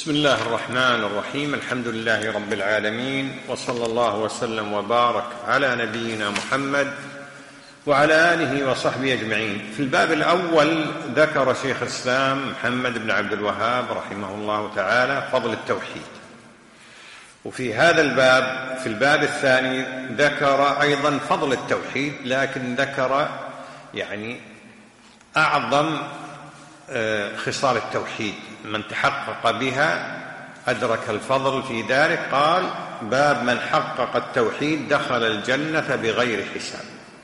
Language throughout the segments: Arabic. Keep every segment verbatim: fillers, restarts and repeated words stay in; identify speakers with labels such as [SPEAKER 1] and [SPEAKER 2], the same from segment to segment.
[SPEAKER 1] بسم الله الرحمن الرحيم. الحمد لله رب العالمين، وصلى الله وسلم وبارك على نبينا محمد وعلى آله وصحبه أجمعين. في الباب الأول ذكر شيخ الإسلام محمد بن عبد الوهاب رحمه الله تعالى فضل التوحيد، وفي هذا الباب في الباب الثاني ذكر أيضا فضل التوحيد، لكن ذكر يعني أعظم خصال التوحيد، من تحقق بها أدرك الفضل في ذلك. قال: باب من حقق التوحيد دخل الجنة بغير حساب.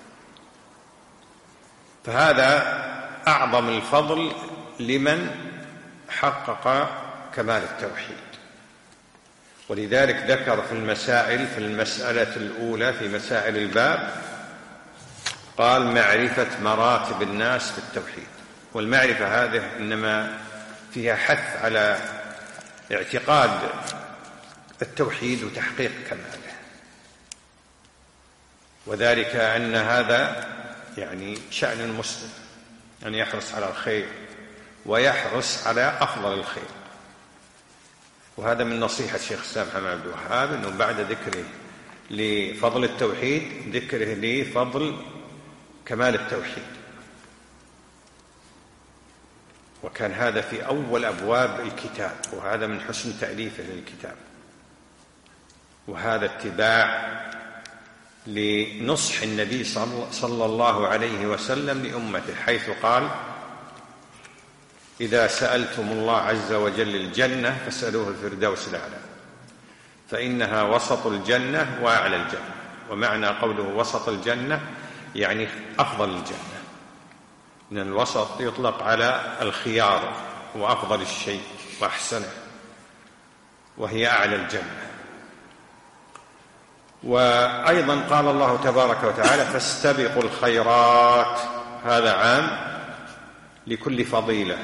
[SPEAKER 1] فهذا أعظم الفضل لمن حقق كمال التوحيد، ولذلك ذكر في المسائل في المسألة الأولى في مسائل الباب قال: معرفة مراتب الناس في التوحيد. والمعرفة هذه إنما فيها حث على اعتقاد التوحيد وتحقيق كماله، وذلك أن هذا يعني شأن المسلم أن يحرص على الخير ويحرص على أفضل الخير. وهذا من نصيحة الشيخ الإسلام محمد بن عبد الوهاب، أنه بعد ذكره لفضل التوحيد ذكره لفضل كمال التوحيد، وكان هذا في أول أبواب الكتاب، وهذا من حسن تأليفه للكتاب، وهذا اتباع لنصح النبي صلى الله عليه وسلم لأمته، حيث قال: إذا سألتم الله عز وجل الجنة فاسألوه الفردوس الأعلى، فإنها وسط الجنة وأعلى الجنة. ومعنى قوله وسط الجنة يعني أفضل الجنة، إن الوسط يطلق على الخيار وأفضل الشيء وأحسنه، وهي أعلى الجنة. وأيضا قال الله تبارك وتعالى: فاستبقوا الخيرات. هذا عام لكل فضيلة،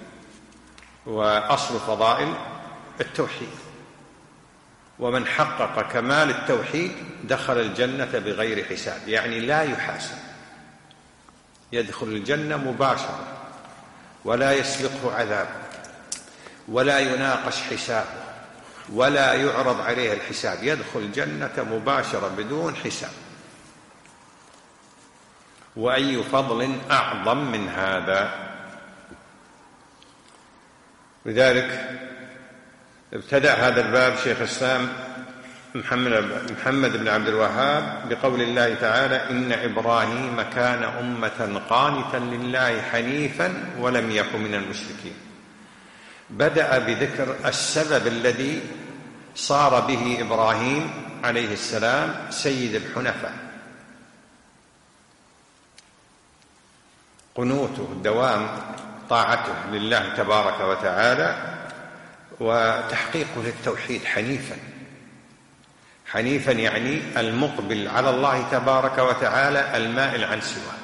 [SPEAKER 1] وأصل فضائل التوحيد. ومن حقق كمال التوحيد دخل الجنة بغير حساب، يعني لا يحاسب، يدخل الجنة مباشرة، ولا يسبقه عذاب، ولا يناقش حسابه، ولا يعرض عليه الحساب، يدخل الجنة مباشرة بدون حساب. وأي فضل أعظم من هذا؟ لذلك ابتدأ هذا الباب شيخ الإسلام محمد بن عبد الوهاب بقول الله تعالى: إن إبراهيم كان أمة قانتا لله حنيفا ولم يكن من المشركين. بدأ بذكر السبب الذي صار به إبراهيم عليه السلام سيد الحنفاء، قنوته، دوام طاعته لله تبارك وتعالى، وتحقيقه للتوحيد حنيفا. حنيفا يعني المقبل على الله تبارك وتعالى المائل عن سواه،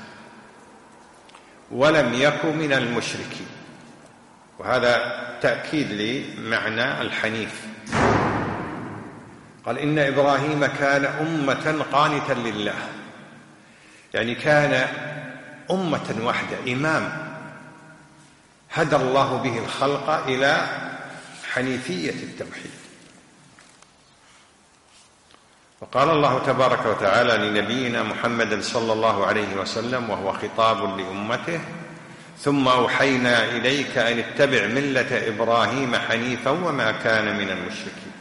[SPEAKER 1] ولم يكن من المشركين. وهذا تأكيد لمعنى الحنيف. قال: إن إبراهيم كان أمة قانتا لله، يعني كان أمة واحدة، إمام هدى الله به الخلق إلى حنيفية التوحيد. وقال الله تبارك وتعالى لنبينا محمد صلى الله عليه وسلم وهو خطاب لأمته: ثم أوحينا إليك أن اتبع ملة إبراهيم حنيفا وما كان من المشركين.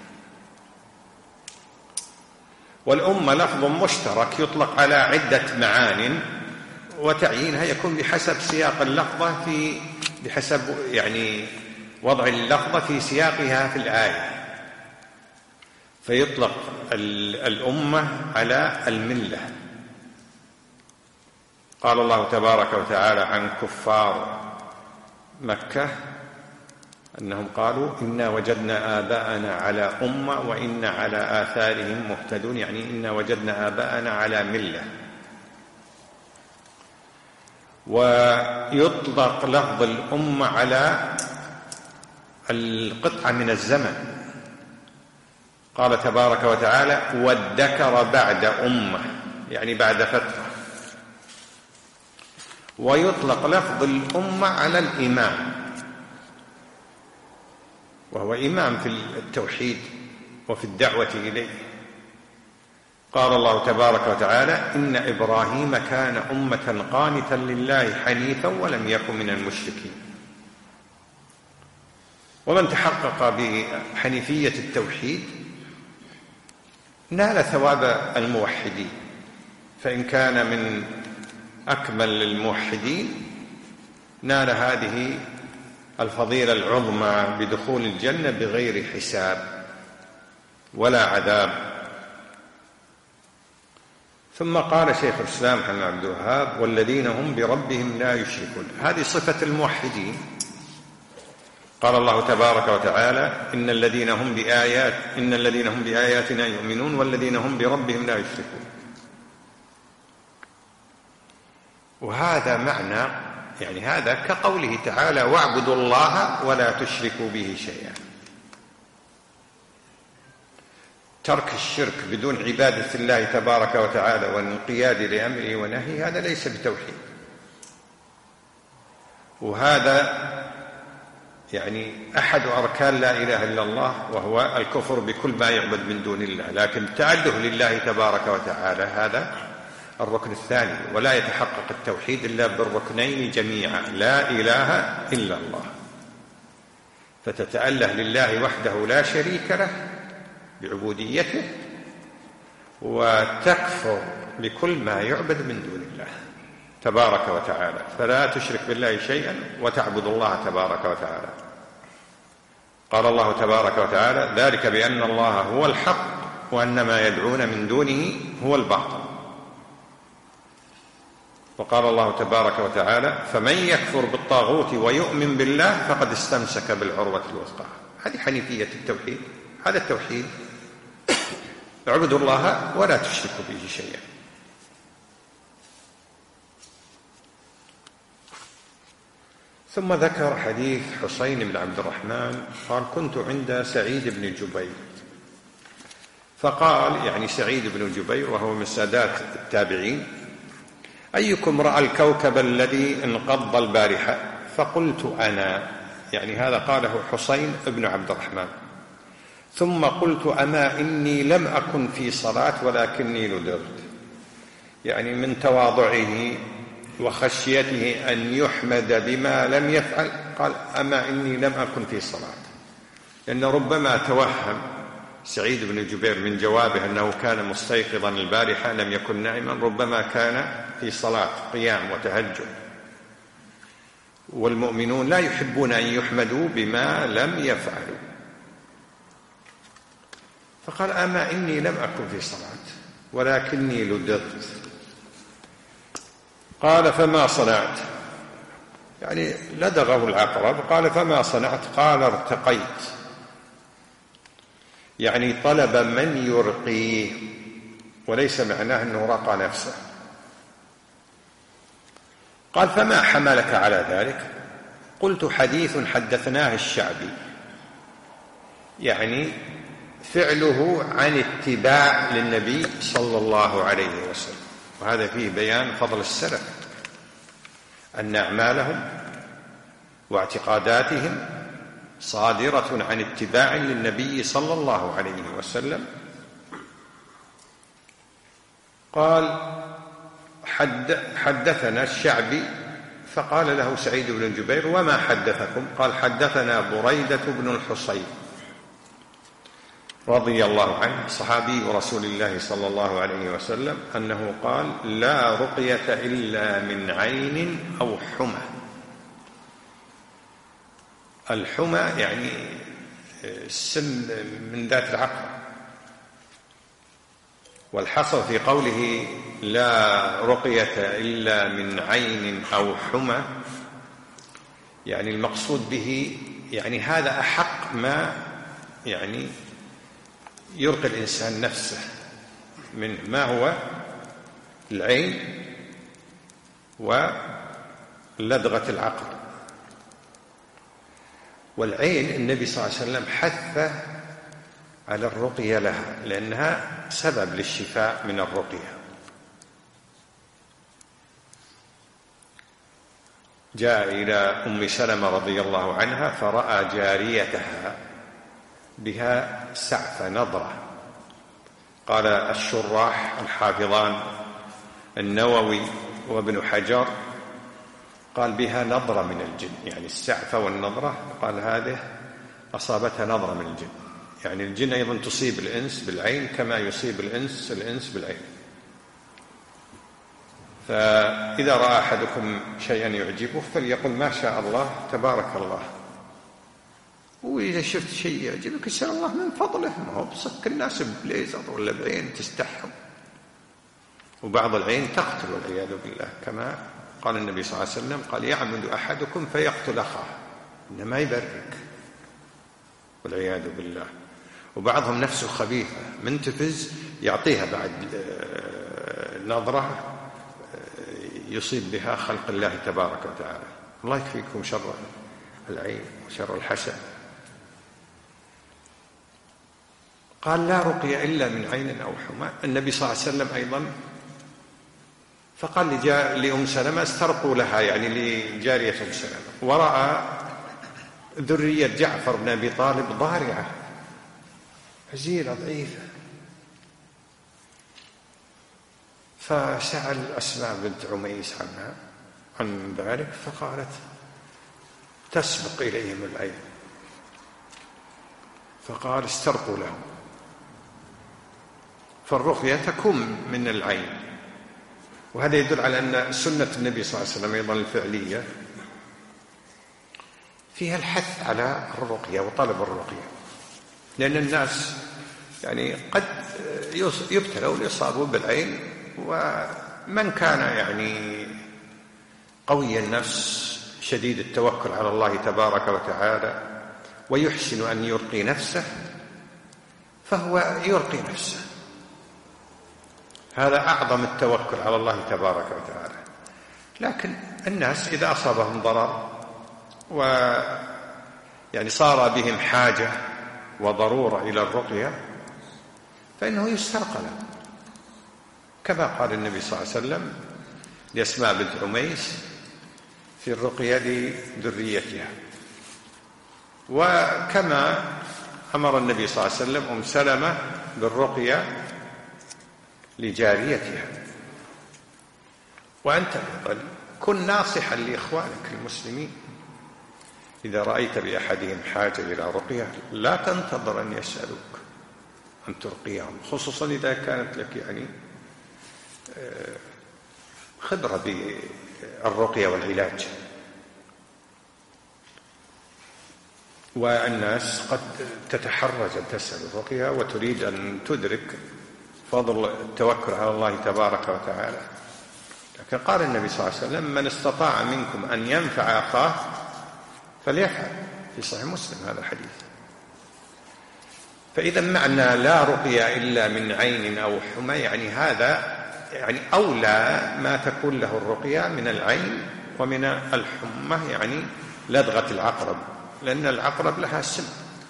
[SPEAKER 1] والأمة لفظ مشترك يطلق على عدة معان، وتعيينها يكون بحسب سياق اللفظة، في بحسب يعني وضع اللفظة في سياقها في الآية. فيطلق الأمة على الملة. قال الله تبارك وتعالى عن كفار مكة أنهم قالوا: إنا وجدنا آباءنا على أمة وإنا على آثارهم مهتدون، يعني إنا وجدنا آباءنا على ملة. ويطلق لفظ الأمة على القطعة من الزمن. قال تبارك وتعالى: وادكر بعد أمة، يعني بعد فترة. ويطلق لفظ الأمة على الإمام، وهو إمام في التوحيد وفي الدعوة إليه. قال الله تبارك وتعالى: إن إبراهيم كان أمة قانتا لله حنيفا ولم يكن من المشركين. ومن تحقق بحنيفية التوحيد نال ثواب الموحدين، فإن كان من أكمل الموحدين نال هذه الفضيلة العظمى بدخول الجنة بغير حساب ولا عذاب. ثم قال شيخ الإسلام محمد عبد الوهاب: والذين هم بربهم لا يشركون. هذه صفة الموحدين. قال الله تبارك وتعالى: إن الذين هم بآيات إن الذين هم بآياتنا يؤمنون والذين هم بربهم لا يشركون. وهذا معنى، يعني هذا كقوله تعالى: واعبدوا الله ولا تشركوا به شيئا. ترك الشرك بدون عبادة الله تبارك وتعالى والانقياد لأمره ونهيه هذا ليس بتوحيد. وهذا يعني أحد أركان لا إله إلا الله، وهو الكفر بكل ما يعبد من دون الله. لكن التعده لله تبارك وتعالى هذا الركن الثاني، ولا يتحقق التوحيد إلا بالركنين جميعا: لا إله إلا الله، فتتأله لله وحده لا شريك له بعبوديته، وتكفر بكل ما يعبد من دون الله تبارك وتعالى. فلا تشرك بالله شيئا وتعبد الله تبارك وتعالى. قال الله تبارك وتعالى: ذلك بأن الله هو الحق وأن ما يدعون من دونه هو الباطل. وقال الله تبارك وتعالى: فمن يكفر بالطاغوت ويؤمن بالله فقد استمسك بالعروة الوثقى. هذه حنيفية التوحيد، هذا التوحيد: اعبدوا الله ولا تشركوا به شيئا. ثم ذكر حديث حسين بن عبد الرحمن قال: كنت عند سعيد بن جبير، فقال، يعني سعيد بن جبير وهو من سادات التابعين: أيكم رأى الكوكب الذي انقض البارحة؟ فقلت أنا، يعني هذا قاله حسين بن عبد الرحمن. ثم قلت: أما إني لم أكن في صلاة ولكني ندرت، يعني من تواضعه وخشيته أن يحمد بما لم يفعل قال: أما إني لم أكن في صلاة. لأن ربما توهم سعيد بن جبير من جوابه أنه كان مستيقظا البارحة لم يكن نائما، ربما كان في صلاة قيام وتهجد، والمؤمنون لا يحبون أن يحمدوا بما لم يفعلوا. فقال: أما إني لم أكن في صلاة ولكني لدغت. قال: فما صنعت؟ يعني لدغه العقرب. قال: فما صنعت؟ قال: ارتقيت، يعني طلب من يرقيه، وليس معناه أنه رقى نفسه. قال: فما حملك على ذلك؟ قلت: حديث حدثناه الشعبي، يعني فعله عن اتباع للنبي صلى الله عليه وسلم. وهذا فيه بيان فضل السلف، أن أعمالهم واعتقاداتهم صادرة عن اتباع للنبي صلى الله عليه وسلم. قال: حدثنا الشعبي. فقال له سعيد بن جبير: وما حدثكم؟ قال: حدثنا بريدة بن الحصيب رضي الله عنه، صحابي رسول الله صلى الله عليه وسلم، أنه قال: لا رقية إلا من عين أو حمى. الحمى يعني السم من ذات العقل. والحصر في قوله لا رقية إلا من عين أو حمى، يعني المقصود به يعني هذا أحق ما يعني يرقي الإنسان نفسه من ما هو العين ولدغة العقل. والعين النبي صلى الله عليه وسلم حث على الرقية لها، لأنها سبب للشفاء من الرقية. جاء إلى أم سلمة رضي الله عنها فرأى جاريتها بها سعفة نظرة. قال الشراح الحافظان النووي وابن حجر قال بها نظرة من الجن، يعني السعفة والنظرة قال هذه أصابتها نظرة من الجن، يعني الجن أيضا تصيب الإنس بالعين كما يصيب الإنس الإنس بالعين. فإذا رأى أحدكم شيئا يعجبه فليقل ما شاء الله تبارك الله، وإذا شفت شيء يعجبك اسأل الله من فضله، ما هو بصك الناس بليزر ولا بعين تستحم، وبعض العين تقتل والعياذ بالله، كما قال النبي صلى الله عليه وسلم قال يعمد أحدكم فيقتل أخاه، إنما يبرك والعياذ بالله. وبعضهم نفسه خبيثة منتفز يعطيها بعد نظرة يصيب بها خلق الله تبارك وتعالى. الله يكفيكم شر العين وشر الحسد. قال لا رقية إلا من عين أو حمى. النبي صلى الله عليه وسلم أيضا فقال لأم سلمة استرقوا لها، يعني لجارية أم سلمة، ورأى ذرية جعفر بن أبي طالب ضارعة هزيلة ضعيفة، فسأل أسماء بنت عميس عنها عن ذلك، فقالت تسبق إليهم العين، فقال استرقوا لهم. فالرقية تكون من العين، وهذا يدل على أن سنة النبي صلى الله عليه وسلم أيضا الفعلية فيها الحث على الرقية وطلب الرقية، لأن الناس يعني قد يبتلوا ويصابوا بالعين، ومن كان يعني قوي النفس شديد التوكل على الله تبارك وتعالى ويحسن أن يرقي نفسه فهو يرقي نفسه، هذا أعظم التوكل على الله تبارك وتعالى. لكن الناس إذا أصابهم ضرر و يعني صار بهم حاجة وضرورة إلى الرقية فإنه يسترقى له، كما قال النبي صلى الله عليه وسلم لأسماء بنت عميس في الرقية لذريتها، وكما أمر النبي صلى الله عليه وسلم أم سلمة بالرقية لجاريتها. وأنت أيضا كن ناصحا لإخوانك المسلمين، إذا رأيت بأحدهم حاجة إلى رقية لا تنتظر أن يسألوك أن ترقيهم، خصوصا إذا كانت لك يعني خبرة بالرقية والعلاج. والناس قد تتحرج أن تسأل الرقية وتريد أن تدرك فضل التوكل على الله تبارك وتعالى، لكن قال النبي صلى الله عليه وسلم من استطاع منكم أن ينفع أخاه فليفعل، في صحيح مسلم هذا الحديث. فإذا معنى لا رقية إلا من عين أو حمى، يعني هذا يعني أولى ما تكون له الرقية من العين ومن الحمى، يعني لدغة العقرب، لأن العقرب لها سم،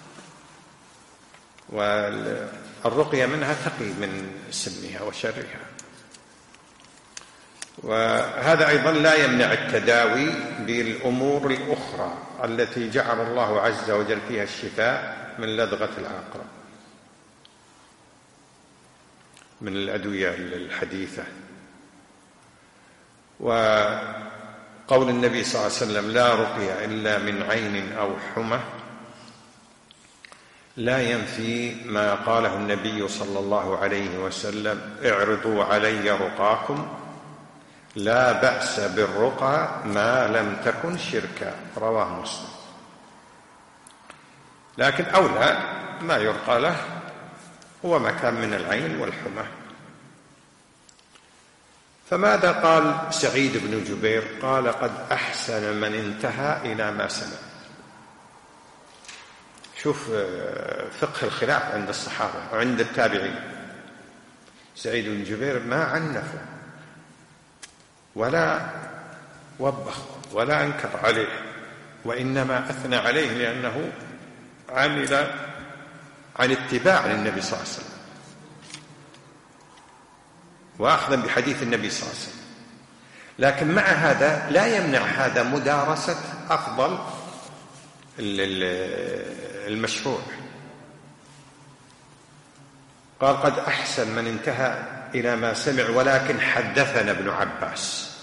[SPEAKER 1] والرقية منها تقي من سمها وشرها. وهذا أيضا لا يمنع التداوي بالأمور الأخرى التي جعل الله عز وجل فيها الشفاء من لدغة العقرب من الأدوية الحديثة. وقول النبي صلى الله عليه وسلم لا رقية إلا من عين أو حمى لا ينفي ما قاله النبي صلى الله عليه وسلم اعرضوا علي رقاكم لا بأس بالرقى ما لم تكن شركا، رواه مسلم. لكن أولى ما يرقى له هو ما كان من العين والحمى. فماذا قال سعيد بن جبير؟ قال قد أحسن من انتهى إلى ما سمع. شوف فقه الخلاف عند الصحابة وعند التابعين. سعيد بن جبير ما عنفه ولا وبخ ولا أنكر عليه، وإنما أثنى عليه لأنه عمل عن اتباع للنبي صلى الله عليه وسلم وأخذا بحديث النبي صلى الله عليه وسلم. لكن مع هذا لا يمنع هذا مدارسة أفضل المشروع، قال قد أحسن من انتهى إلى ما سمع، ولكن حدثنا ابن عباس،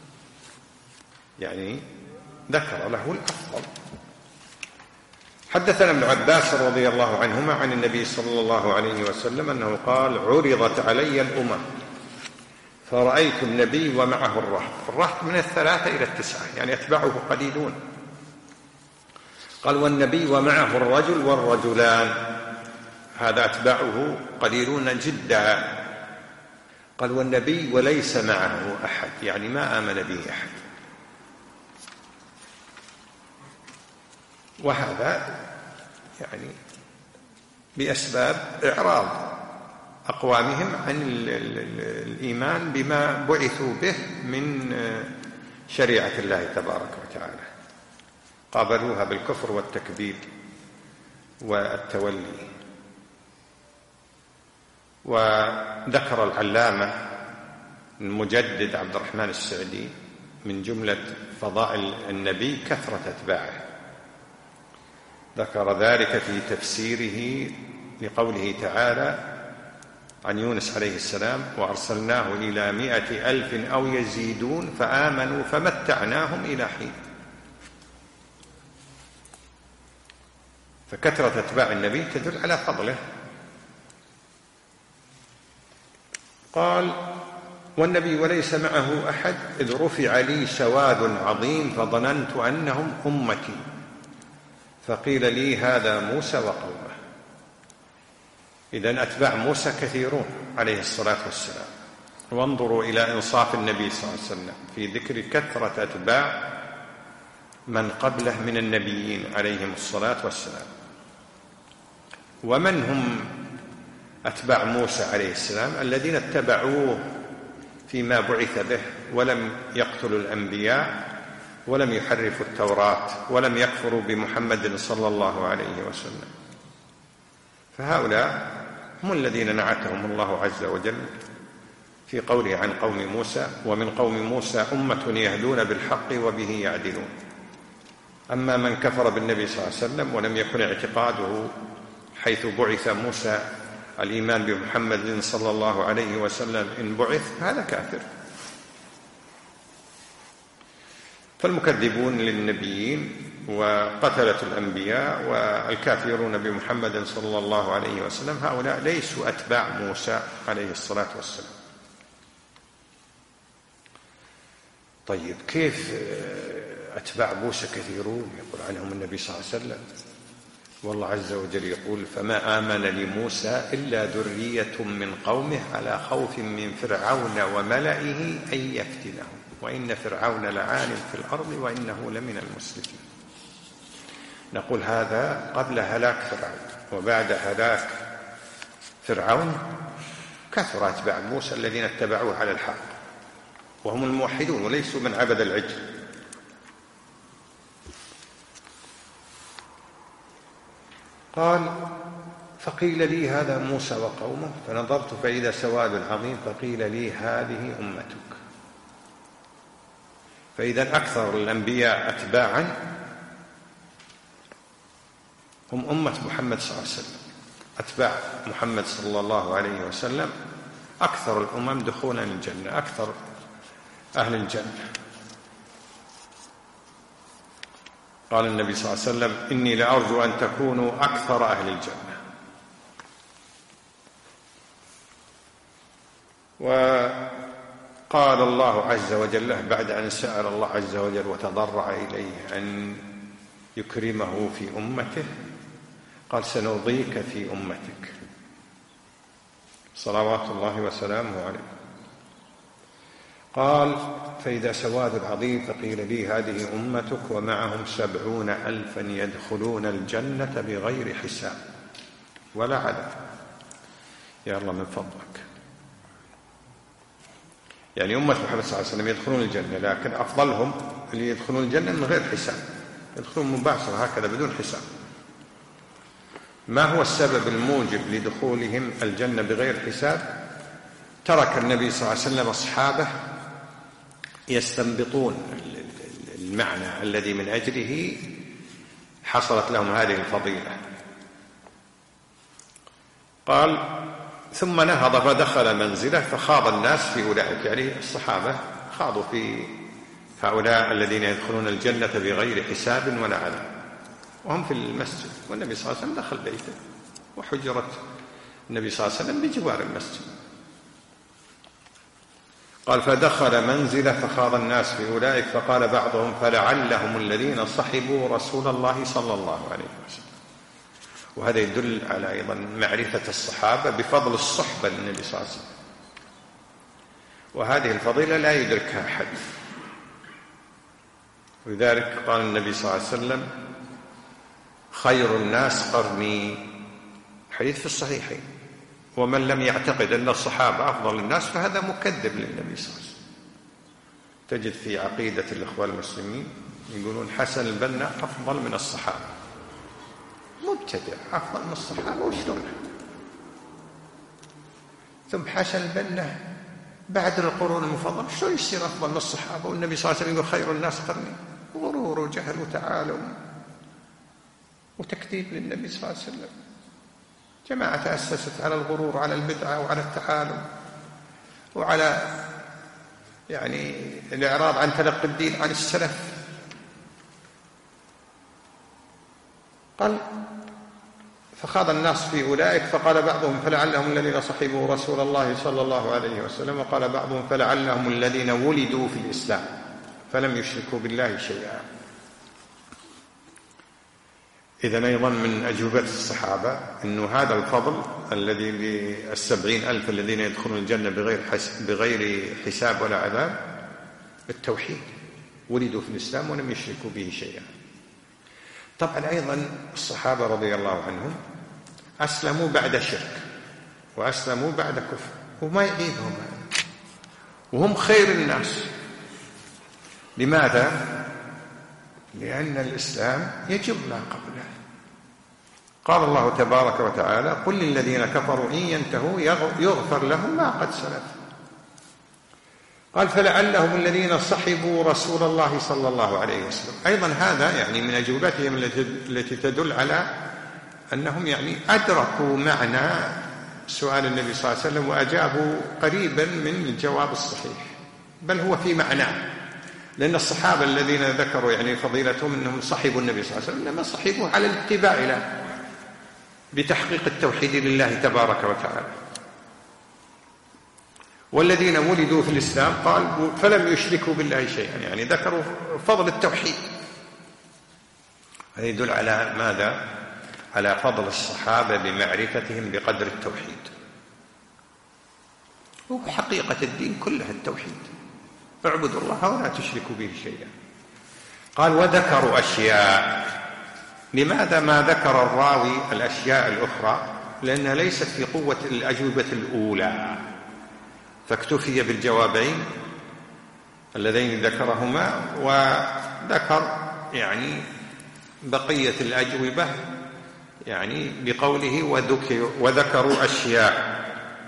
[SPEAKER 1] يعني ذكر له الأفضل. حدثنا ابن عباس رضي الله عنهما عن النبي صلى الله عليه وسلم أنه قال: عرضت علي الأمم فرأيت النبي ومعه الرهط. الرهط من الثلاثة إلى التسعة، يعني أتباعه قليلون. قال: والنبي ومعه الرجل والرجلان، هذا أتباعه قليلون جدا. قال: والنبي وليس معه أحد، يعني ما آمن به أحد. وهذا يعني بأسباب إعراض أقوامهم عن الإيمان بما بعثوا به من شريعة الله تبارك وتعالى، قابلوها بالكفر والتكذيب والتولي. وذكر العلامة المجدد عبد الرحمن السعدي من جملة فضائل النبي كثرة أتباعه، ذكر ذلك في تفسيره لقوله تعالى عن يونس عليه السلام: وأرسلناه إلى مائة ألف أو يزيدون فآمنوا فمتعناهم إلى حين. فكثرة أتباع النبي تدل على فضله. قال: والنبي وليس معه أحد إذ رفع لي سواد عظيم فظننت أنهم أمتي، فقيل لي هذا موسى وقومه. إذن أتباع موسى كثيرون عليه الصلاة والسلام. وانظروا إلى إنصاف النبي صلى الله عليه وسلم في ذكر كثرة أتباع من قبله من النبيين عليهم الصلاة والسلام. ومن هم أتباع موسى عليه السلام؟ الذين اتبعوه فيما بعث به، ولم يقتلوا الأنبياء، ولم يحرفوا التوراة، ولم يكفروا بمحمد صلى الله عليه وسلم. فهؤلاء هم الذين نعتهم الله عز وجل في قوله عن قوم موسى: ومن قوم موسى أمة يهدون بالحق وبه يعدلون. أما من كفر بالنبي صلى الله عليه وسلم ولم يكن اعتقاده حيث بعث موسى الإيمان بمحمد صلى الله عليه وسلم إن بعث، هذا كافر. فالمكذبون للنبيين وقتلة الأنبياء والكافرون بمحمد صلى الله عليه وسلم هؤلاء ليسوا أتباع موسى عليه الصلاة والسلام. طيب، كيف أتباع موسى كثيرون يقول عنهم النبي صلى الله عليه وسلم؟ والله عز وجل يقول: فما آمن لموسى إلا ذرية من قومه على خوف من فرعون وملئه أن يفتنهم وإن فرعون لعال في الأرض وإنه لمن المسرفين. نقول هذا قبل هلاك فرعون، وبعد هلاك فرعون كثر أتباع موسى الذين اتبعوه على الحق، وهم الموحدون وليسوا من عبد العجل. قال: فقيل لي هذا موسى وقومه فنظرت فإذا سواد عظيم فقيل لي هذه أمتك. فإذا أكثر الأنبياء أتباعا هم أمة محمد صلى الله عليه وسلم. أتباع محمد صلى الله عليه وسلم أكثر الأمم دخولا الجنة، أكثر أهل الجنة. قال النبي صلى الله عليه وسلم: إني لأرجو أن تكونوا أكثر أهل الجنة. وقال الله عز وجل بعد أن سأل الله عز وجل وتضرع إليه أن يكرمه في أمته، قال: سنرضيك في أمتك، صلوات الله وسلامه عليه. قال: فإذا سواد عظيم فقيل لي هذه أمتك ومعهم سبعون ألفا يدخلون الجنة بغير حساب ولا عذاب. يا الله من فضلك. يعني أمة محمد صلى الله عليه وسلم يدخلون الجنة، لكن أفضلهم اللي يدخلون الجنة من غير حساب، يدخلون مباشرة هكذا بدون حساب. ما هو السبب الموجب لدخولهم الجنة بغير حساب؟ ترك النبي صلى الله عليه وسلم أصحابه يستنبطون المعنى الذي من أجله حصلت لهم هذه الفضيلة. قال: ثم نهض فدخل منزله فخاض الناس في أولئك، يعني الصحابة خاضوا في هؤلاء الذين يدخلون الجنة بغير حساب ولا عذاب، وهم في المسجد، والنبي صلى الله عليه وسلم دخل بيته وحجرت النبي صلى الله عليه وسلم بجوار المسجد. قال فدخل منزله فخاض الناس في أولئك فقال بعضهم فلعلهم الذين صحبوا رسول الله صلى الله عليه وسلم. وهذا يدل على أيضا معرفة الصحابة بفضل الصحبة للنبي صلى الله عليه وسلم، وهذه الفضيلة لا يدركها أحد. ولذلك قال النبي صلى الله عليه وسلم خير الناس قرني، حديث في الصحيحين، ومن لم يعتقد أن الصحابة أفضل الناس فهذا مكذب للنبي صلى الله عليه وسلم. تجد في عقيدة الإخوان المسلمين يقولون حسن البنا أفضل من الصحابة. مبتدع، أفضل من الصحابة وشلون؟ ثم حسن البنا بعد القرون المفضلة شلون يصير أفضل من الصحابة والنبي صلى الله عليه وسلم يقول خير الناس قرني؟ غرور وجهل وتعالم وتكذيب للنبي صلى الله عليه وسلم. جماعة تأسست على الغرور، على البدعة وعلى التعالم وعلى يعني الإعراض عن تلقي الدين عن السلف. قال فخاض الناس في أولئك فقال بعضهم فلعلهم الذين صحبوا رسول الله صلى الله عليه وسلم، وقال بعضهم فلعلهم الذين ولدوا في الإسلام فلم يشركوا بالله شيئا. إذن أيضا من أجوبة الصحابة أنه هذا الفضل الذي للسبعين ألف الذين يدخلون الجنة بغير, بغير حساب ولا عذاب التوحيد، ولدوا في الإسلام ولم يشركوا به شيئا. طبعا أيضا الصحابة رضي الله عنهم أسلموا بعد شرك وأسلموا بعد كفر، وما يغيبهم، وهم خير الناس. لماذا؟ لأن الإسلام يجب ما قبله. قال الله تبارك وتعالى قل للذين كفروا إن ينتهوا يغفر لهم ما قد سلف. قال فلعلهم الذين صحبوا رسول الله صلى الله عليه وسلم. أيضا هذا يعني من أجوبتهم التي تدل على أنهم يعني أدركوا معنى سؤال النبي صلى الله عليه وسلم وأجابوا قريبا من الجواب الصحيح، بل هو في معناه. لأن الصحابة الذين ذكروا يعني فضيلتهم أنهم صحبوا النبي صلى الله عليه وسلم إنما صحبوا على الاتباع له بتحقيق التوحيد لله تبارك وتعالى. والذين ولدوا في الإسلام قال فلم يشركوا بالله شيئا، يعني ذكروا فضل التوحيد. هذا يدل على ماذا؟ على فضل الصحابة بمعرفتهم بقدر التوحيد، وحقيقة الدين كلها التوحيد، اعبدوا الله ولا تشركوا به شيئا. قال وذكروا أشياء. لماذا ما ذكر الراوي الأشياء الأخرى؟ لأنها ليست في قوة الأجوبة الأولى، فاكتفي بالجوابين اللذين ذكرهما، وذكر يعني بقية الأجوبة يعني بقوله وذكروا أشياء.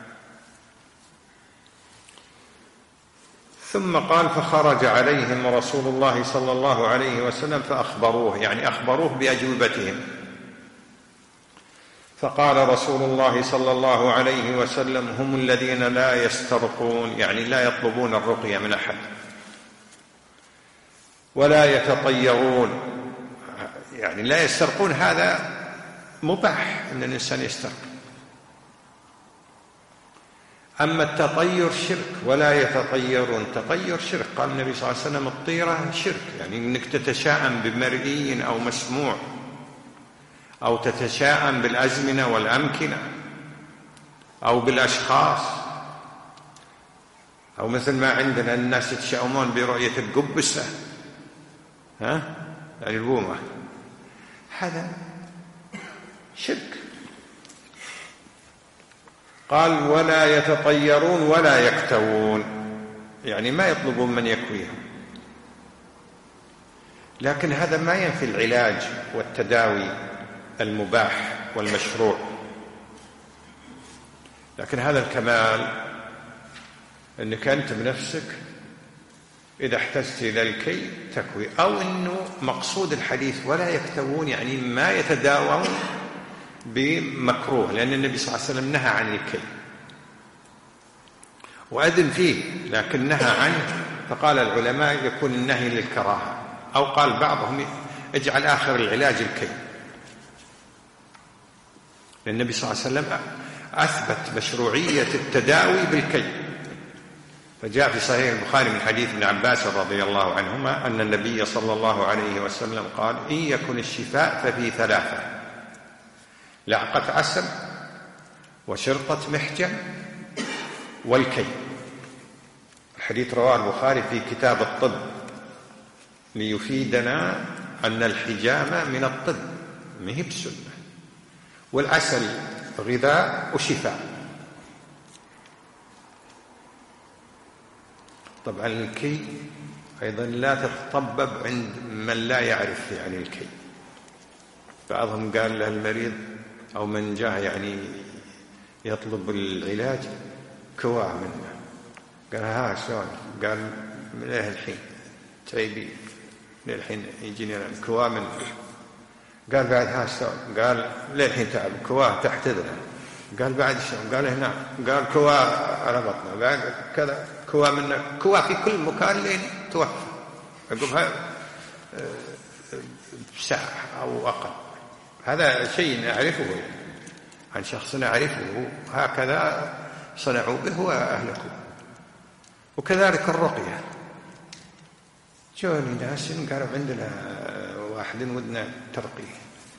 [SPEAKER 1] ثم قال فخرج عليهم رسول الله صلى الله عليه وسلم فأخبروه، يعني أخبروه بأجوبتهم. فقال رسول الله صلى الله عليه وسلم هم الذين لا يسترقون، يعني لا يطلبون الرقية من أحد، ولا يتطيرون، يعني لا يسترقون، هذا مباح أن الإنسان يسترق. أما التطير شرك، ولا يتطيرون، تطير شرك. قال النبي صلى الله عليه وسلم الطيرة شرك، يعني أنك تتشاءم بمرئي أو مسموع، أو تتشاءم بالأزمنة والأمكنة أو بالأشخاص، أو مثل ما عندنا الناس يتشاءمون برؤية القبسة، ها يعني البومة، هذا شرك. قال ولا يتطيرون ولا يكتوون، يعني ما يطلبون من يكويهم. لكن هذا ما ينفي العلاج والتداوي المباح والمشروع. لكن هذا الكمال أنك أنت بنفسك إذا احتجت إلى الكي تكوي، أو أنه مقصود الحديث ولا يكتوون يعني ما يتداوون بمكروه، لأن النبي صلى الله عليه وسلم نهى عن الكي. وأذن فيه لكن نهى عنه، فقال العلماء يكون النهي للكراهة، أو قال بعضهم اجعل آخر العلاج الكي، لأن النبي صلى الله عليه وسلم أثبت مشروعية التداوي بالكي. فجاء في صحيح البخاري من حديث ابن عباس رضي الله عنهما أن النبي صلى الله عليه وسلم قال إن يكن الشفاء ففي ثلاثة: لعقة عسل، وشرطة محجم، والكي. الحديث رواه البخاري في كتاب الطب ليفيدنا أن الحجامة من الطب ما هي بسنة، والعسل غذاء وشفاء. طبعا الكي أيضا لا تتطبب عند من لا يعرف يعني الكي. بعضهم قال له المريض أو من جاء يعني يطلب العلاج كواه منه، قال ها شلون؟ قال من ايه الحين تعيبي للحين يجيني كواه منه. قال بعد ها شلون؟ قال للحين تعب كواه تحت اذنه. قال بعد شلون؟ قال هنا. قال كواه على بطنه. قال كذا كواه منه، كواه في كل مكان لين توفى. عقبها بساعة أو أقل. هذا شيء نعرفه عن شخص نعرفه، هكذا صنعوا به وأهلكوا. وكذلك الرقية، جوني ناس قالوا عندنا واحد ودنا ترقيه،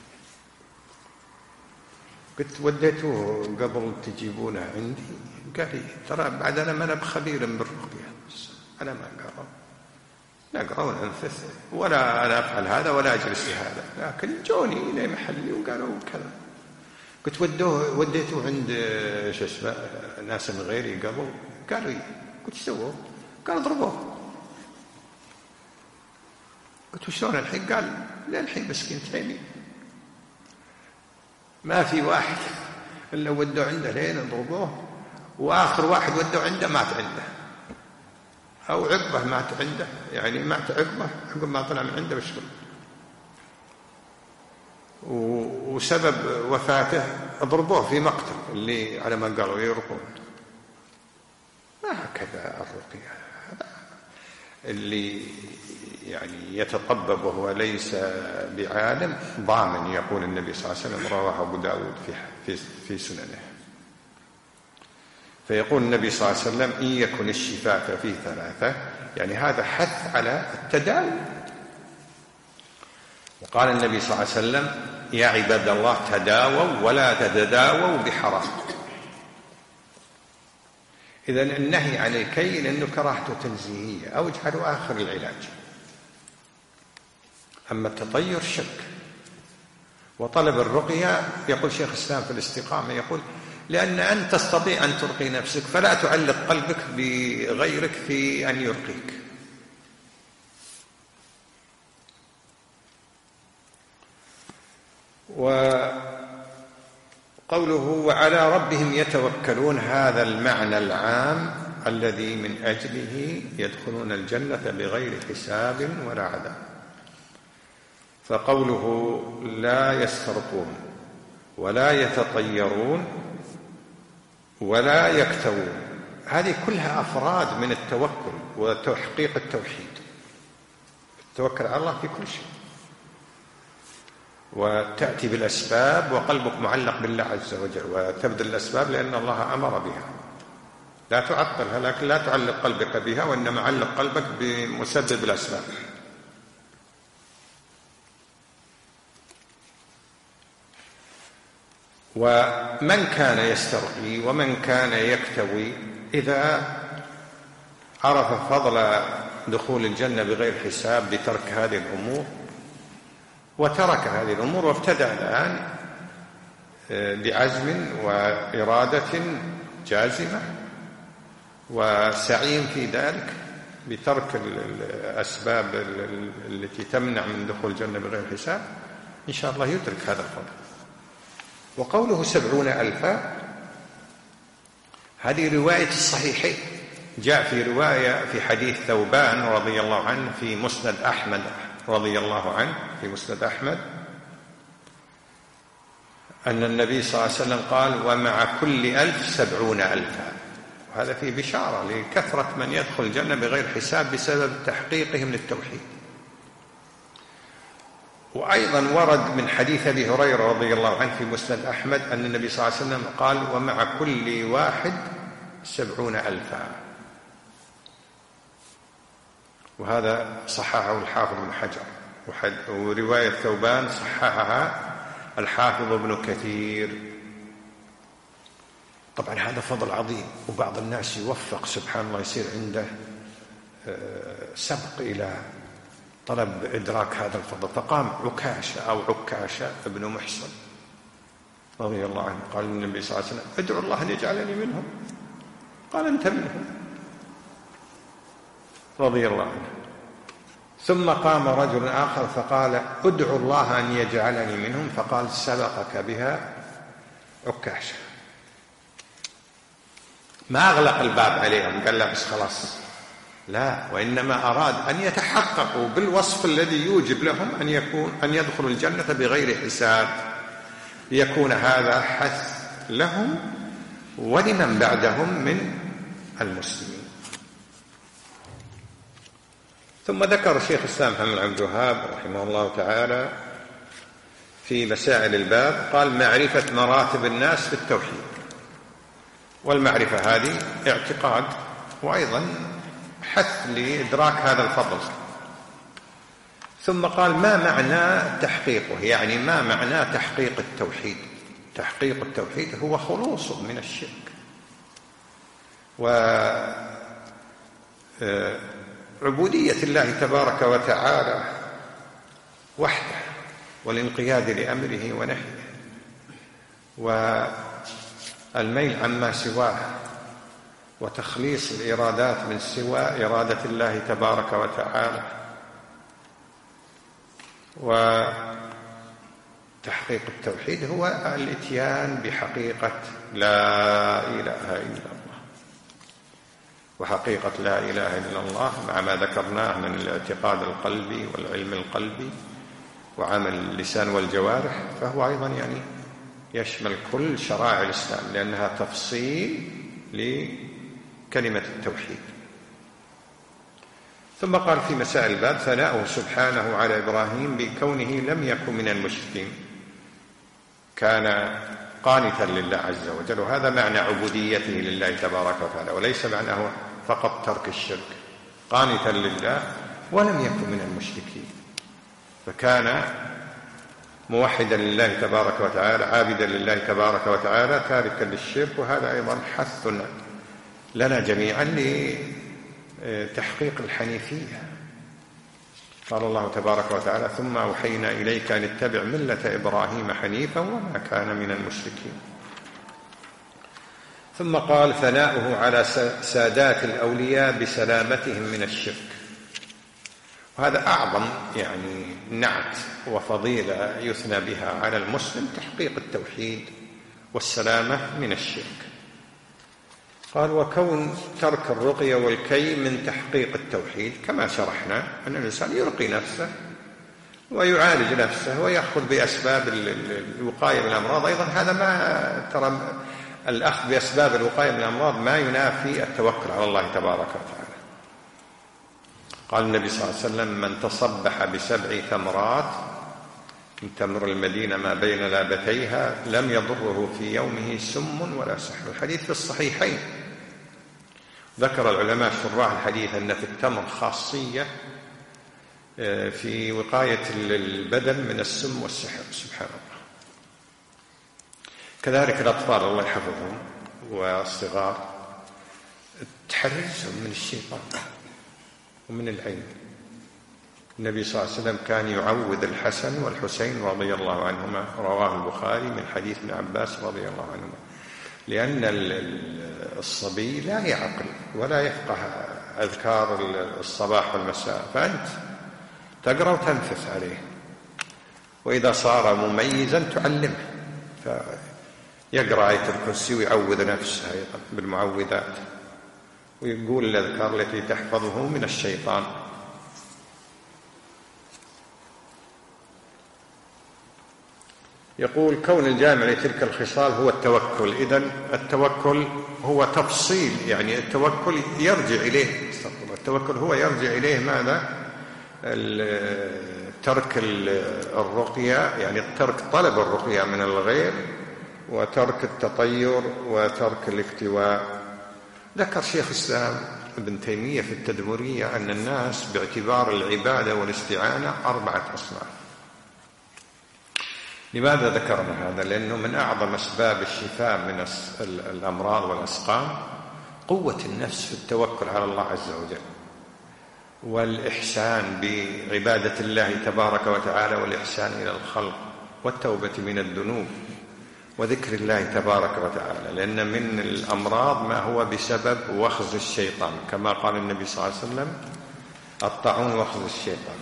[SPEAKER 1] قلت وديتوه قبل تجيبونه عندي؟ قال لي ترى بعد أنا ما أنا بخبير بالرقية، أنا ما أقرأ نقرأ وننفذ ولا أنا أفعل هذا ولا أجلس لهذا، لكن جوني إلى محلي وقالوا كذا. قلت ودوه وديتوه عند شو اسمه ناس من غيري قبل؟ قالوا إيه. قلت ايش سووا؟ قال ضربوه. قلت وشلون الحين؟ قال لا الحين مسكين تعبي ما في واحد إلا ودوا عنده لين ضربوه، وآخر واحد ودوا عنده مات عنده، أو عقبه مات عنده، يعني مات عقبه عقب ما طلع من عنده وشغل. وسبب وفاته ضربوه في مقتل اللي على ما قالوا يرقون. هكذا الرقية، اللي يعني يتطبب وهو ليس بعالم ضامن، يقول النبي صلى الله عليه وسلم، رواه أبو داود في, في, في سننه. فيقول النبي صلى الله عليه وسلم إن يكن الشفاء ففيه ثلاثة، يعني هذا حث على التداوي. وقال النبي صلى الله عليه وسلم يا عباد الله تداووا ولا تتداووا بحرام. إذن النهي عن الكي لأنه كراهته تنزيهية، أو اجعلوا آخر العلاج. أما التطير شك. وطلب الرقية يقول شيخ الإسلام في الاستقامة، يقول لأن أنت تستطيع أن ترقي نفسك، فلا تعلق قلبك بغيرك في أن يرقيك. وقوله وعلى ربهم يتوكلون، هذا المعنى العام الذي من أجله يدخلون الجنة بغير حساب ولا عذاب. فقوله لا يسترقون ولا يتطيرون ولا يكتوون، هذه كلها أفراد من التوكل وتحقيق التوحيد. التوكل على الله في كل شيء، وتأتي بالأسباب وقلبك معلق بالله عز وجل، وتبذل الأسباب لأن الله أمر بها، لا تعطلها، لكن لا تعلق قلبك بها، وإنما علق قلبك بمسبب الأسباب. ومن كان يسترقي ومن كان يكتوي إذا عرف فضل دخول الجنة بغير حساب بترك هذه الأمور، وترك هذه الأمور وابتدأ الآن بعزم وإرادة جازمة وسعي في ذلك بترك الأسباب التي تمنع من دخول الجنة بغير حساب، إن شاء الله يدرك هذا الفضل. وقوله سبعون ألفا، هذه رواية الصحيحين. جاء في رواية في حديث ثوبان رضي الله عنه في مسند أحمد رضي الله عنه في مسند أحمد أن النبي صلى الله عليه وسلم قال ومع كل ألف سبعون ألفا. هذا فيه بشارة لكثرة من يدخل الجنة بغير حساب بسبب تحقيقهم للتوحيد. وأيضا ورد من حديث أبي هريرة رضي الله عنه في مسند أحمد أن النبي صلى الله عليه وسلم قال: ومع كل واحد سبعون ألفا. وهذا صححه الحافظ ابن حجر، ورواية ثوبان صححها الحافظ ابن كثير. طبعا هذا فضل عظيم، وبعض الناس يوفق سبحان الله يصير عنده سبق إلى طلب إدراك هذا الفضل، فقام عكاشة أو عكاشة ابن محصن رضي الله عنه قال للنبي صلى الله عليه وسلم: ادعو الله أن يجعلني منهم. قال: أنت منهم رضي الله عنه. ثم قام رجل آخر فقال: ادعو الله أن يجعلني منهم. فقال: سبقك بها عكاشة. ما أغلق الباب عليهم قال: لا بس خلاص، لا، وإنما أراد أن يتحققوا بالوصف الذي يوجب لهم أن يكون أن يدخلوا الجنة بغير حساب، ليكون هذا حث لهم ولمن بعدهم من المسلمين. ثم ذكر الشيخ الإسلام محمد بن عبد الوهاب رحمه الله تعالى في مسائل الباب، قال: معرفة مراتب الناس في التوحيد. والمعرفة هذه اعتقاد، وأيضا حث لإدراك هذا الفضل. ثم قال: ما معنى تحقيقه؟ يعني ما معنى تحقيق التوحيد؟ تحقيق التوحيد هو خلوصه من الشرك، وعبودية الله تبارك وتعالى وحده، والانقياد لأمره ونهيه، والميل عما سواه، وتخليص الإرادات من سوى إرادة الله تبارك وتعالى. وتحقيق التوحيد هو الإتيان بحقيقة لا إله إلا الله. وحقيقة لا إله إلا الله مع ما ذكرناه من الاعتقاد القلبي والعلم القلبي وعمل اللسان والجوارح، فهو أيضا يعني يشمل كل شرائع الإسلام، لأنها تفصيل لكلمة التوحيد. ثم قال في مسائل الباب: ثناؤه سبحانه على إبراهيم بكونه لم يكن من المشركين، كان قانتا لله عز وجل، وهذا معنى عبوديته لله تبارك وتعالى، وليس معناه فقط ترك الشرك، قانتا لله ولم يكن من المشركين، فكان موحدا لله تبارك وتعالى، عابدا لله تبارك وتعالى، تاركا للشرك. وهذا أيضا حث لنا جميعا لتحقيق الحنيفية. قال الله تبارك وتعالى: ثم أوحينا إليك أن اتبع ملة إبراهيم حنيفا وما كان من المشركين. ثم قال: ثناؤه على سادات الأولياء بسلامتهم من الشرك. وهذا أعظم يعني نعت وفضيلة يثنى بها على المسلم، تحقيق التوحيد والسلامة من الشرك. قال: وكون ترك الرقية والكي من تحقيق التوحيد، كما شرحنا أن الإنسان يرقي نفسه ويعالج نفسه ويأخذ بأسباب الوقاية من الأمراض، أيضا هذا ما ترى الأخذ بأسباب الوقاية من الأمراض ما ينافي التوكل على الله تبارك وتعالى. قال النبي صلى الله عليه وسلم: من تصبح بسبع ثمرات من تمر المدينة ما بين لابتيها لم يضره في يومه سم ولا سحر. الحديث في الصحيحين. ذكر العلماء شراح الحديث أن في التمر خاصية في وقاية البدن من السم والسحر، سبحان الله. كذلك الأطفال الله يحفظهم والصغار تحرزهم من الشيطان ومن العين. النبي صلى الله عليه وسلم كان يعوذ الحسن والحسين رضي الله عنهما، رواه البخاري من حديث ابن عباس رضي الله عنهما، لأن الصبي لا يعقل ولا يفقه أذكار الصباح والمساء، فأنت تقرأ وتنفث عليه، وإذا صار مميزا تعلمه، فيقرأ آية الكرسي ويعوذ نفسه أيضا بالمعوذات، ويقول الأذكار التي تحفظه من الشيطان. يقول كون الجامع لتلك الخصال هو التوكل. إذن التوكل هو تفصيل، يعني التوكل يرجع إليه التوكل هو يرجع إليه ماذا؟ ترك الرقية، يعني ترك طلب الرقية من الغير، وترك التطير، وترك الاكتواء. ذكر شيخ الإسلام ابن تيمية في التدمرية أن الناس باعتبار العبادة والاستعانة أربعة أصناف. لماذا ذكرنا هذا؟ لأنه من أعظم أسباب الشفاء من الأمراض والأسقام قوة النفس في التوكل على الله عز وجل، والإحسان بعبادة الله تبارك وتعالى، والإحسان إلى الخلق، والتوبة من الذنوب، وذكر الله تبارك وتعالى. لأن من الأمراض ما هو بسبب وخز الشيطان، كما قال النبي صلى الله عليه وسلم: الطاعون وخز الشيطان.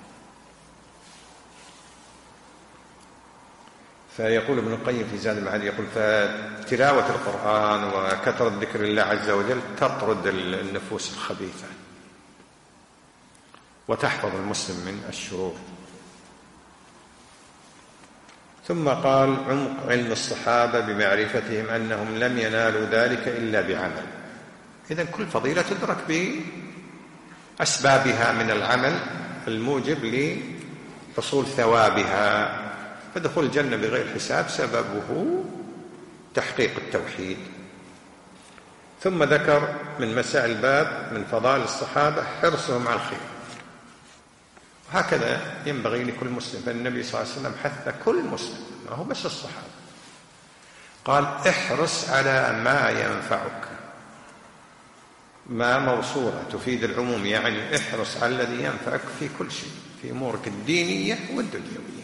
[SPEAKER 1] فيقول ابن القيم في زاد المعاد، يقول: فتلاوة القرآن وكثرة ذكر الله عز وجل تطرد النفوس الخبيثة وتحفظ المسلم من الشرور. ثم قال: عمق علم الصحابة بمعرفتهم أنهم لم ينالوا ذلك إلا بعمل. إذن كل فضيلة تدرك بأسبابها من العمل الموجب لحصول ثوابها. فدخول الجنة بغير حساب سببه تحقيق التوحيد. ثم ذكر من مسائل الباب من فضائل الصحابة حرصهم على الخير، وهكذا ينبغي لكل مسلم. فالنبي صلى الله عليه وسلم حث كل مسلم، ما هو بس الصحابة، قال: احرص على ما ينفعك. ما موصولة تفيد العموم، يعني احرص على الذي ينفعك في كل شيء، في أمورك الدينية والدنيوية.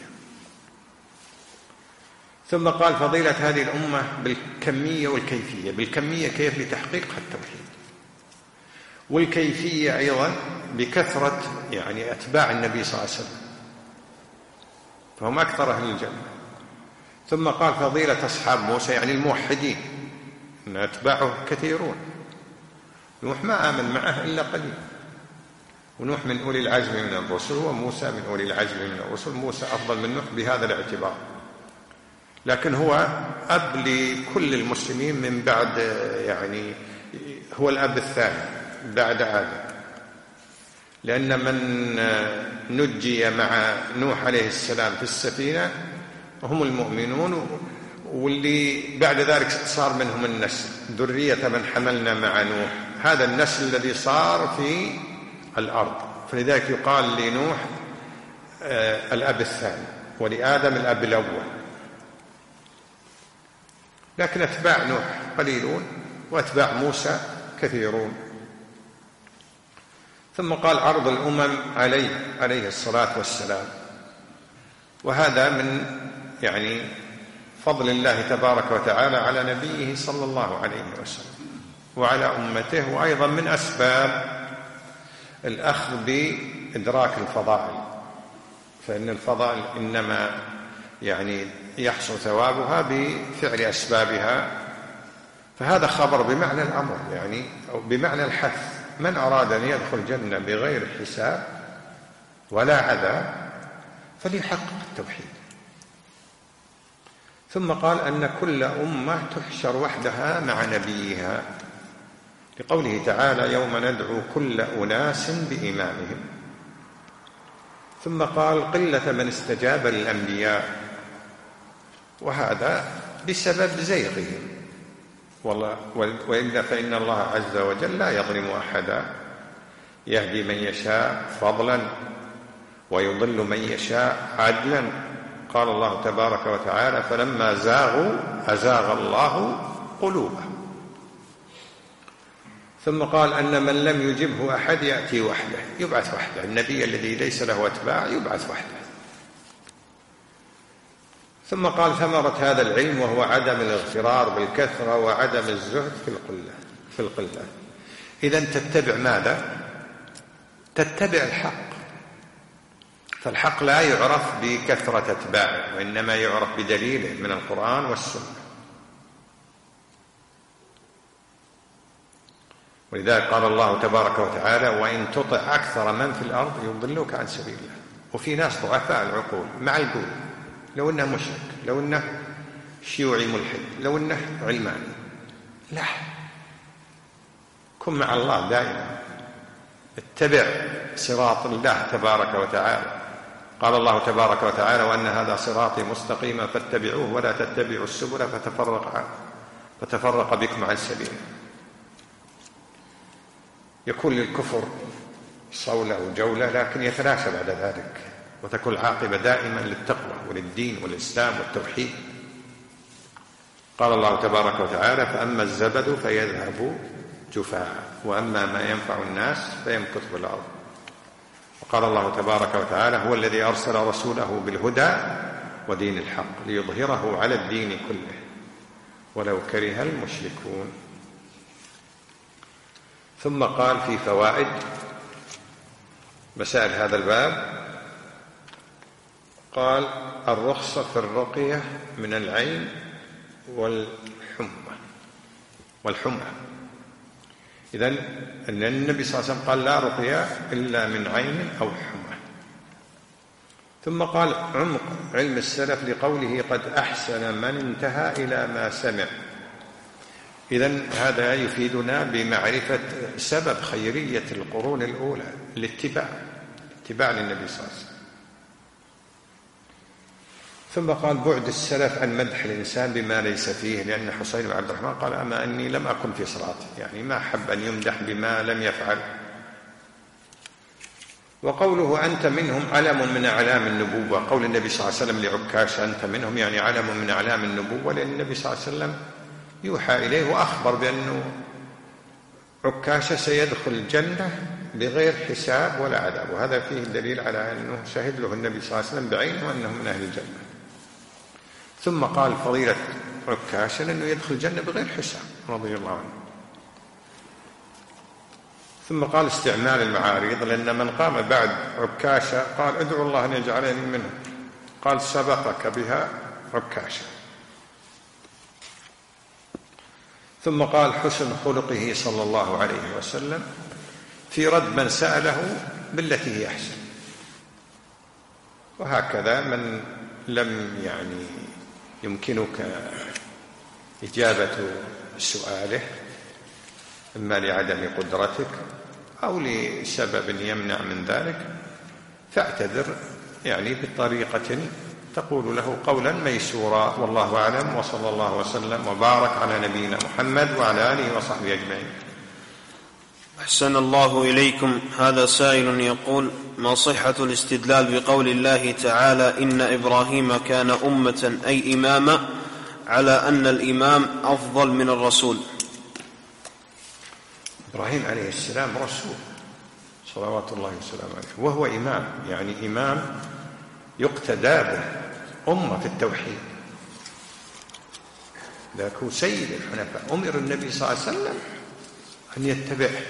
[SPEAKER 1] ثم قال: فضيلة هذه الأمة بالكمية والكيفية. بالكمية كيف؟ لتحقيقها التوحيد، والكيفية أيضا بكثرة يعني أتباع النبي صلى الله عليه وسلم، فهم أكثر أهل الجنة. ثم قال: فضيلة أصحاب موسى، يعني الموحدين، أن أتباعه كثيرون. نوح ما آمن معه إلا قليل، ونوح من أولي العزم من الرسل، وموسى من أولي العزم من الرسل. موسى أفضل من نوح بهذا الاعتبار، لكن هو أب لكل المسلمين من بعد، يعني هو الأب الثاني بعد آدم، لأن من نجي مع نوح عليه السلام في السفينة هم المؤمنون، واللي بعد ذلك صار منهم النسل ذرية من حملنا مع نوح، هذا النسل الذي صار في الأرض. فلذلك يقال لنوح الأب الثاني، ولآدم الأب الأول. لكن أتباع نوح قليلون، وأتباع موسى كثيرون. ثم قال: عرض الأمم عليه عليه الصلاة والسلام. وهذا من يعني فضل الله تبارك وتعالى على نبيه صلى الله عليه وسلم وعلى أمته، وأيضا من أسباب الأخذ بإدراك الفضائل، فإن الفضائل إنما يعني يحصل ثوابها بفعل أسبابها. فهذا خبر بمعنى الأمر، يعني أو بمعنى الحث. من أراد أن يدخل الجنة بغير حساب ولا عذاب فليحقق التوحيد. ثم قال: أن كل أمة تحشر وحدها مع نبيها، لقوله تعالى: يوم ندعو كل أناس بإمامهم. ثم قال: قلة من استجاب للأنبياء، وهذا بسبب زيغهم، والله وإلا فإن الله عز وجل لا يظلم أحدا، يهدي من يشاء فضلا ويضل من يشاء عدلا. قال الله تبارك وتعالى: فلما زاغوا أزاغ الله قلوبهم. ثم قال: أن من لم يجبه أحد يأتي وحده، يبعث وحده. النبي الذي ليس له أتباع يبعث وحده. ثم قال: ثمرة هذا العلم وهو عدم الاغترار بالكثرة وعدم الزهد في القلة في القلة. إذن تتبع ماذا؟ تتبع الحق. فالحق لا يعرف بكثرة أتباعه، وإنما يعرف بدليله من القرآن والسنة. ولذلك قال الله تبارك وتعالى: وإن تطع أكثر من في الأرض يضلوك عن سبيل الله. وفي ناس ضعفاء العقول مع القول، لو أنه مشرك، لو أنه شيوعي ملحد، لو أنه علماني، لا، كن مع الله دائما، اتبع صراط الله تبارك وتعالى. قال الله تبارك وتعالى: وأن هذا صراطي مستقيما فاتبعوه ولا تتبعوا السبل فتفرق فتفرق بكم عن سبيله. يكون للكفر صولة وجولة، لكن يتلاشى بعد ذلك، وتكون العاقبة دائما للتقوى وللدين والإسلام والتوحيد. قال الله تبارك وتعالى: فأما الزبد فيذهب جفاء وأما ما ينفع الناس فيمكث في الأرض. وقال الله تبارك وتعالى: هو الذي أرسل رسوله بالهدى ودين الحق ليظهره على الدين كله ولو كره المشركون. ثم قال في فوائد مسائل هذا الباب، قال: الرخصة في الرقية من العين والحمى والحمى إذن أن النبي صلى الله عليه وسلم قال: لا رقية إلا من عين أو حمى. ثم قال: عمق علم السلف لقوله: قد أحسن من انتهى إلى ما سمع. إذن هذا يفيدنا بمعرفة سبب خيرية القرون الأولى، الاتباع اتباع للنبي صلى الله عليه وسلم. ثم قال: بعد السلف عن مدح الإنسان بما ليس فيه، لأن حسين بن عبد الرحمن قال: أما أني لم أكن في صلاتي، يعني ما أحب أن يمدح بما لم يفعل. وقوله أنت منهم علم من أعلام النبوة، قول النبي صلى الله عليه وسلم لعكاش أنت منهم، يعني علم من أعلام النبوة، لأن النبي صلى الله عليه وسلم يوحى إليه وأخبر بأنه عكاشة سيدخل الجنة بغير حساب ولا عذاب، وهذا فيه دليل على أنه شهد له النبي صلى الله عليه وسلم بعينه أنه من أهل الجنة. ثم قال فضيلة عكاشة أنه يدخل الجنة بغير حساب رضي الله عنه. ثم قال استعمال المعارض، لأن من قام بعد عكاشة قال: ادعو الله أن يجعلني منه، قال: سبقك بها عكاشة. ثم قال حسن خلقه صلى الله عليه وسلم في رد من سأله بالتي هي أحسن. وهكذا من لم يعني يمكنك إجابة سؤاله، إما لعدم قدرتك أو لسبب يمنع من ذلك، فاعتذر يعني بطريقة تقول له قولا ميسورا. والله أعلم، وصلى الله وسلم وبارك على نبينا محمد وعلى آله وصحبه أجمعين.
[SPEAKER 2] أحسن الله إليكم. هذا سائل يقول: ما صحة الاستدلال بقول الله تعالى: إن إبراهيم كان أمة أي إماما، على أن الإمام أفضل من الرسول؟
[SPEAKER 1] إبراهيم عليه السلام رسول صلوات الله وسلامه عليه، وهو إمام، يعني إمام يقتدى به، أمة في التوحيد، ذاك هو سيد الحنفاء، أمر النبي صلى الله عليه وسلم أن يتبعه.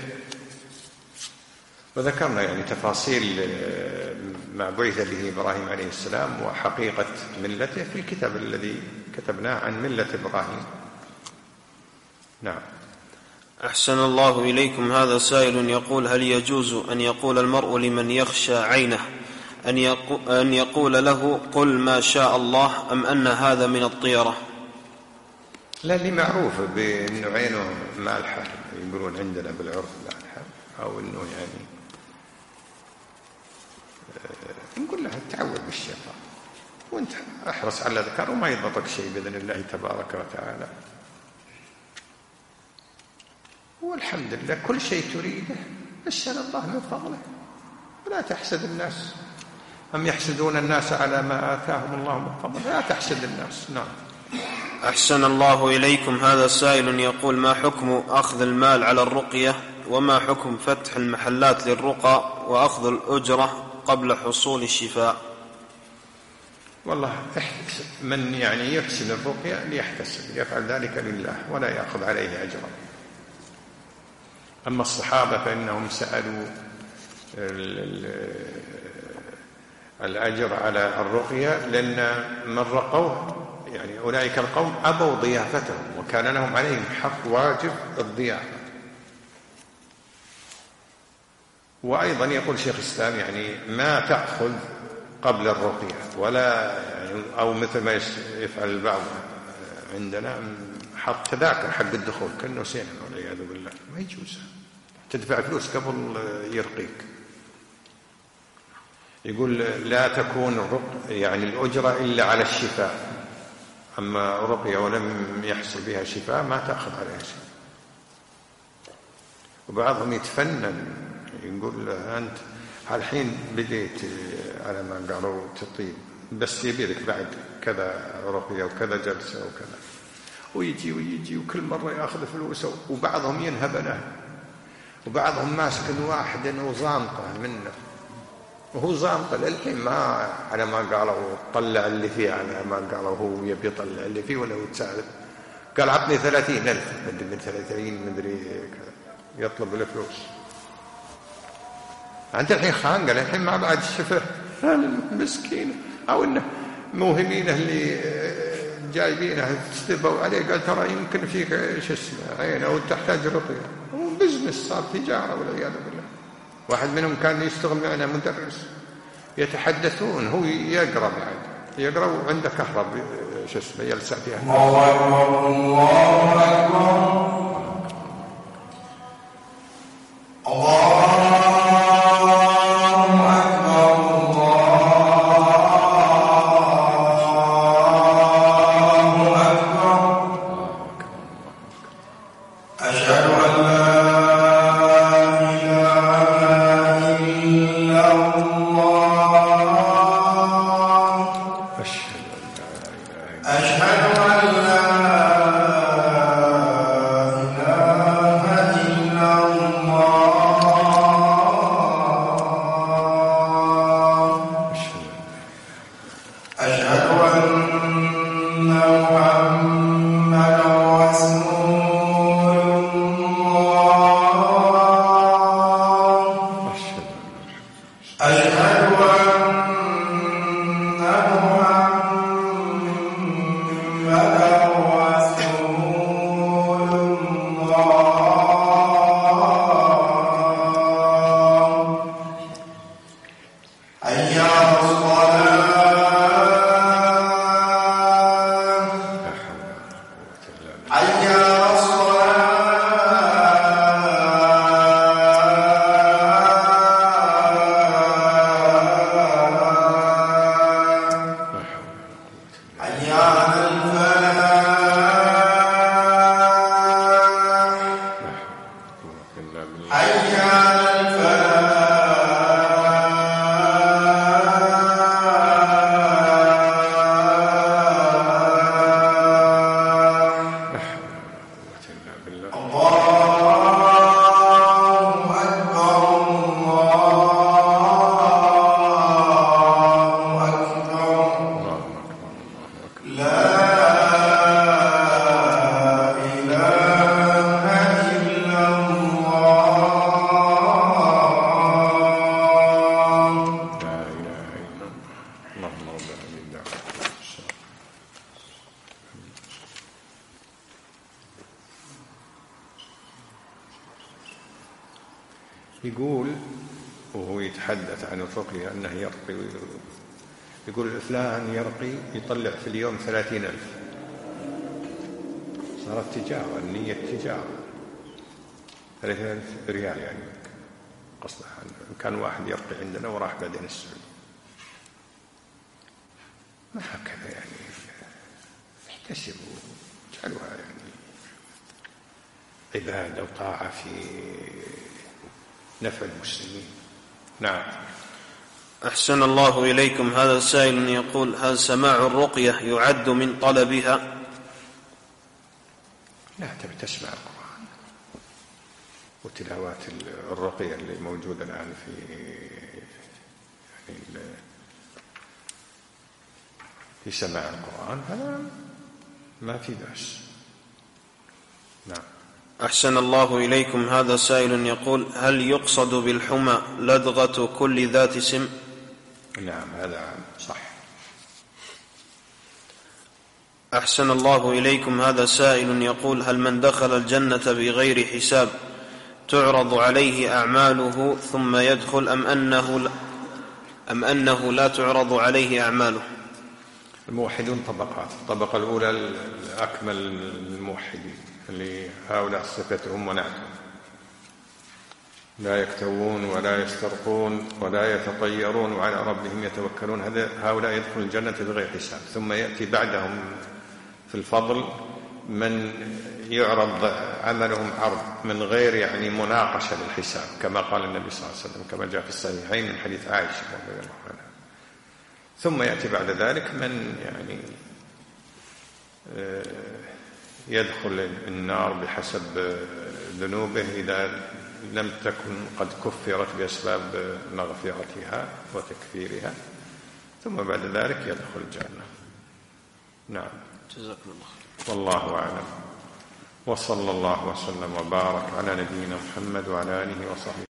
[SPEAKER 1] وذكرنا يعني تفاصيل ما بعث به إبراهيم عليه السلام وحقيقة ملته في الكتاب الذي كتبناه عن ملة إبراهيم. نعم.
[SPEAKER 2] أحسن الله إليكم. هذا سائل يقول: هل يجوز أن يقول المرء لمن يخشى عينه أن يقول له قل ما شاء الله، أم أن هذا من الطيرة؟
[SPEAKER 1] لا، اللي معروف بأنه عينه مالحة، يقولون عندنا بالعرف مالحة، أو أنه يعني نقول له تعوذ بالشيطان وانت احرص على ذكر وما يضبطك شيء بإذن الله تبارك وتعالى. والحمد لله كل شيء تريده اسأل الله من فضله، ولا تحسد الناس. أم يحسدون الناس على ما آتاهم الله من فضله؟ لا تحسد الناس. نعم.
[SPEAKER 2] أحسن الله إليكم. هذا سائل يقول: ما حكم أخذ المال على الرقية، وما حكم فتح المحلات للرقى وأخذ الأجرة قبل حصول الشفاء؟
[SPEAKER 1] والله من يعني يحسن الرقية ليحتسب، يفعل ذلك لله ولا يأخذ عليه أجرا. أما الصحابة فإنهم سألوا الأجر على الرقية، لأن من رقوه يعني أولئك القوم أبوا ضيافتهم، وكان لهم عليهم حق واجب الضيافة. وأيضا يقول شيخ الإسلام يعني ما تأخذ قبل الرقية، ولا أو مثل ما يفعل البعض عندنا، حط تذاكر حق الدخول كأنه سينا والعياذ بالله. ما يجوز، تدفع فلوس قبل يرقيك. يقول لا تكون الرق يعني الأجرة إلا على الشفاء، أما رقية ولم يحصل بها شفاء ما تأخذ عليها شيء. وبعضهم يتفنن يقول أنت الحين بديت على ما قالوا تطيب، بس يبي لك بعد كذا رقية وكذا جلسة وكذا، ويجي ويجي وكل مرة يأخذ فلوسه. وبعضهم ينهبنه، وبعضهم ماسك واحد وزانقه منه، وهو زانقه للحين ما على ما قالوا طلع اللي فيه، على ما قالوا هو يبي يطلع اللي فيه ولا يتساعد. قال عطني ثلاثين ألف مدري من ثلاثين مدري كذا، يطلب الفلوس. أنت الحين خانقة الحين ما بعد شفه مسكين، أو إنه موهمينه اللي جايبينه تستبوا عليه، قال ترى يمكن فيك شو اسمه عين أو تحتاج رقية. هو بزنس صار تجارة والعياذ بالله. واحد منهم كان يشتغل معنا مدرس، يتحدثون هو يقرأ بعد يقرأ وعنده كهرب شو اسمه يلسع فيها. الله أكبر الله أكبر الله يقول وهو يتحدث عن الرقية أنه يرقي، يقول فلان يرقي يطلع في اليوم ثلاثين ألف. صارت تجارة، النية تجارة. ثلاثين ألف ريال يعني قصده. كان واحد يرقي عندنا وراح بعدين السعودية. ما هكذا يعني، احتسبوا اجعلوها يعني عبادة وطاعة في نفع المسلمين. نعم.
[SPEAKER 2] أحسن الله إليكم. هذا سائل يقول: هل سماع الرقية يعد من طلبها؟
[SPEAKER 1] لا، تبي تسمع القرآن وتلاوات الرقية اللي موجودة الآن في يعني في سماع القرآن، هذا ما في بأس. نعم.
[SPEAKER 2] أحسن الله إليكم. هذا سائل يقول: هل يقصد بالحمى لدغة كل ذات سم؟
[SPEAKER 1] نعم، هذا صح.
[SPEAKER 2] أحسن الله إليكم. هذا سائل يقول: هل من دخل الجنة بغير حساب تعرض عليه أعماله ثم يدخل، أم أنه, أم أنه لا تعرض عليه أعماله؟
[SPEAKER 1] الموحدون طبقات. الطبقة الأولى الأكمل الموحدين اللي هؤلاء صفتهم ونعتهم، لا يكتوون ولا يسترقون ولا يتطيرون وعلى ربهم يتوكلون، هؤلاء يدخل الجنة بغير حساب. ثم يأتي بعدهم في الفضل من يعرض عملهم عرض من غير يعني مناقشة للحساب، كما قال النبي صلى الله عليه وسلم كما جاء في الصحيحين من حديث عائشة رضي الله عنها. ثم يأتي بعد ذلك من يعني يدخل النار بحسب ذنوبه إذا لم تكن قد كفرت بأسباب مغفرتها وتكفيرها، ثم بعد ذلك يدخل الجنة. نعم،
[SPEAKER 2] جزاكم الله خير.
[SPEAKER 1] والله أعلم، وصلى الله وسلم وبارك على نبينا محمد وعلى آله وصحبه.